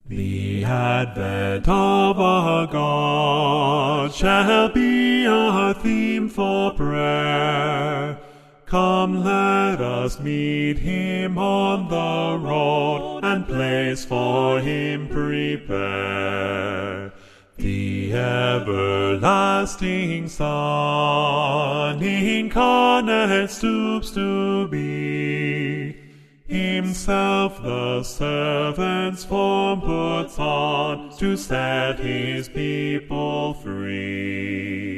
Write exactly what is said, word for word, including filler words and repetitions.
The advent of our God shall be our theme for prayer. Come, let us meet him on the road, and place for him prepare. The everlasting Son incarnate stoops to be. Himself the servant's form puts on, to set his people free.